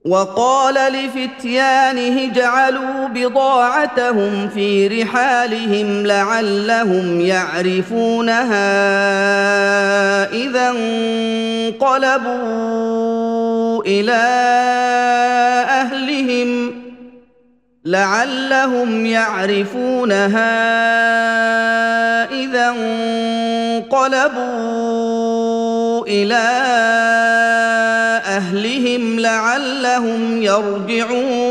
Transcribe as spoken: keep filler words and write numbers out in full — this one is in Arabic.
وقال لفتيانه اجعلوا بضاعتهم في رحالهم لعلهم يعرفونها إذا انقلبوا إلى أهلهم لعلهم يعرفونها إذا انقلبوا إلى أهلهم لعلهم يرجعون